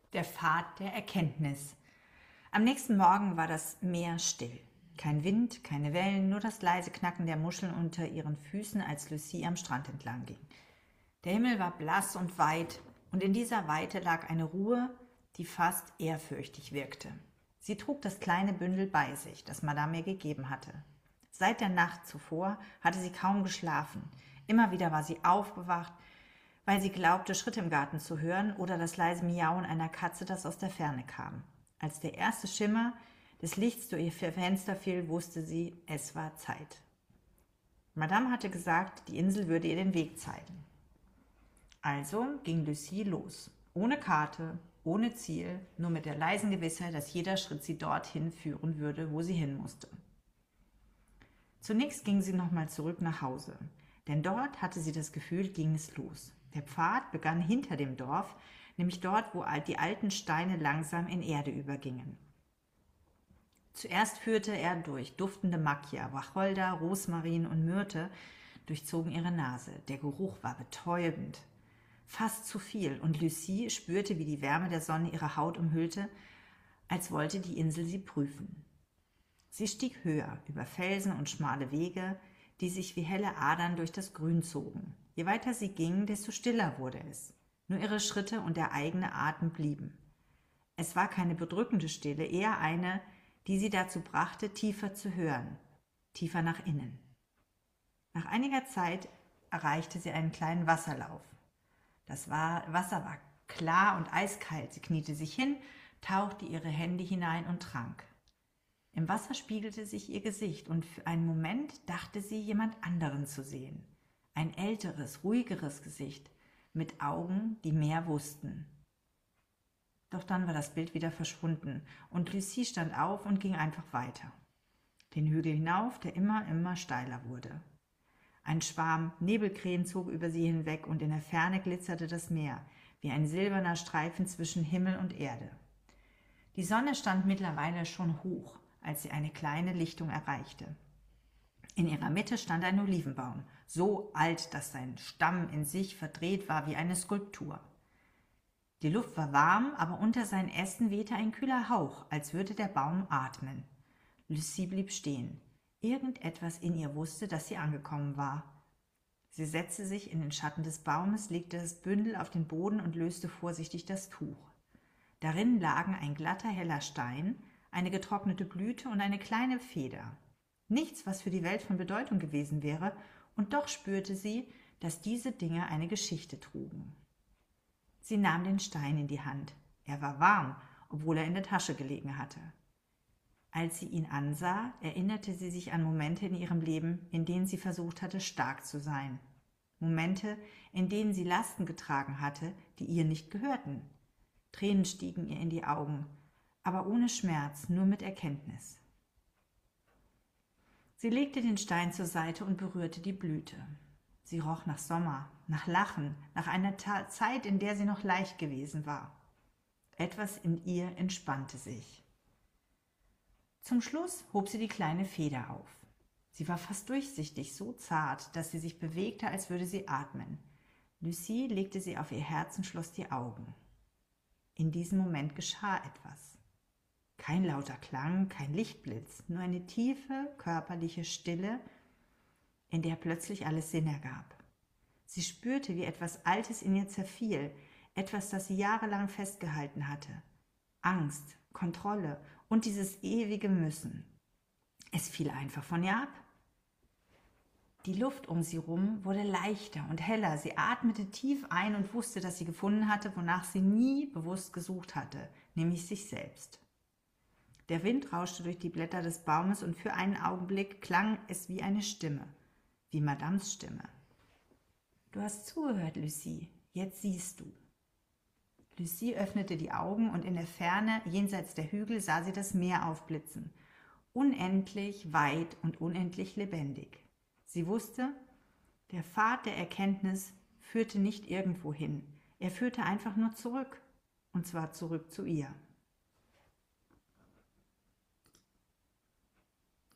Der Pfad der Erkenntnis. Am nächsten Morgen war das Meer still. Kein Wind, keine Wellen, nur das leise Knacken der Muscheln unter ihren Füßen, als Lucie am Strand entlang ging. Der Himmel war blass und weit, und in dieser Weite lag eine Ruhe, die fast ehrfürchtig wirkte. Sie trug das kleine Bündel bei sich, das Madame ihr gegeben hatte. Seit der Nacht zuvor hatte sie kaum geschlafen. Immer wieder war sie aufgewacht, weil sie glaubte, Schritte im Garten zu hören oder das leise Miauen einer Katze, das aus der Ferne kam. Als der erste Schimmer des Lichts durch ihr Fenster fiel, wusste sie, es war Zeit. Madame hatte gesagt, die Insel würde ihr den Weg zeigen. Also ging Lucie los, ohne Karte, ohne Ziel, nur mit der leisen Gewissheit, dass jeder Schritt sie dorthin führen würde, wo sie hin musste. Zunächst ging sie nochmal zurück nach Hause, denn dort hatte sie das Gefühl, ging es los. Der Pfad begann hinter dem Dorf, nämlich dort, wo die alten Steine langsam in Erde übergingen. Zuerst führte er durch duftende Macchia, Wacholder, Rosmarin und Myrte durchzogen ihre Nase. Der Geruch war betäubend, fast zu viel, und Lucie spürte, wie die Wärme der Sonne ihre Haut umhüllte, als wollte die Insel sie prüfen. Sie stieg höher, über Felsen und schmale Wege, die sich wie helle Adern durch das Grün zogen. Je weiter sie ging, desto stiller wurde es. Nur ihre Schritte und der eigene Atem blieben. Es war keine bedrückende Stille, eher eine, die sie dazu brachte, tiefer zu hören, tiefer nach innen. Nach einiger Zeit erreichte sie einen kleinen Wasserlauf. Das Wasser war klar und eiskalt. Sie kniete sich hin, tauchte ihre Hände hinein und trank. Im Wasser spiegelte sich ihr Gesicht, und für einen Moment dachte sie, jemand anderen zu sehen. Ein älteres, ruhigeres Gesicht, mit Augen, die mehr wussten. Doch dann war das Bild wieder verschwunden, und Lucie stand auf und ging einfach weiter. Den Hügel hinauf, der immer steiler wurde. Ein Schwarm Nebelkrähen zog über sie hinweg, und in der Ferne glitzerte das Meer, wie ein silberner Streifen zwischen Himmel und Erde. Die Sonne stand mittlerweile schon hoch, als sie eine kleine Lichtung erreichte. In ihrer Mitte stand ein Olivenbaum, so alt, dass sein Stamm in sich verdreht war wie eine Skulptur. Die Luft war warm, aber unter seinen Ästen wehte ein kühler Hauch, als würde der Baum atmen. Lucie blieb stehen. Irgendetwas in ihr wusste, dass sie angekommen war. Sie setzte sich in den Schatten des Baumes, legte das Bündel auf den Boden und löste vorsichtig das Tuch. Darin lagen ein glatter, heller Stein, eine getrocknete Blüte und eine kleine Feder. Nichts, was für die Welt von Bedeutung gewesen wäre, und doch spürte sie, dass diese Dinge eine Geschichte trugen. Sie nahm den Stein in die Hand. Er war warm, obwohl er in der Tasche gelegen hatte. Als sie ihn ansah, erinnerte sie sich an Momente in ihrem Leben, in denen sie versucht hatte, stark zu sein. Momente, in denen sie Lasten getragen hatte, die ihr nicht gehörten. Tränen stiegen ihr in die Augen, aber ohne Schmerz, nur mit Erkenntnis. Sie legte den Stein zur Seite und berührte die Blüte. Sie roch nach Sommer, nach Lachen, nach einer Zeit, in der sie noch leicht gewesen war. Etwas in ihr entspannte sich. Zum Schluss hob sie die kleine Feder auf. Sie war fast durchsichtig, so zart, dass sie sich bewegte, als würde sie atmen. Lucie legte sie auf ihr Herz und schloss die Augen. In diesem Moment geschah etwas. Kein lauter Klang, kein Lichtblitz, nur eine tiefe, körperliche Stille, in der plötzlich alles Sinn ergab. Sie spürte, wie etwas Altes in ihr zerfiel, etwas, das sie jahrelang festgehalten hatte. Angst, Kontrolle und dieses ewige Müssen. Es fiel einfach von ihr ab. Die Luft um sie rum wurde leichter und heller. Sie atmete tief ein und wusste, dass sie gefunden hatte, wonach sie nie bewusst gesucht hatte, nämlich sich selbst. Der Wind rauschte durch die Blätter des Baumes, und für einen Augenblick klang es wie eine Stimme, wie Madames Stimme. »Du hast zugehört, Lucie, jetzt siehst du.« Lucie öffnete die Augen, und in der Ferne, jenseits der Hügel, sah sie das Meer aufblitzen. Unendlich weit und unendlich lebendig. Sie wusste, der Pfad der Erkenntnis führte nicht irgendwo hin. Er führte einfach nur zurück, und zwar zurück zu ihr.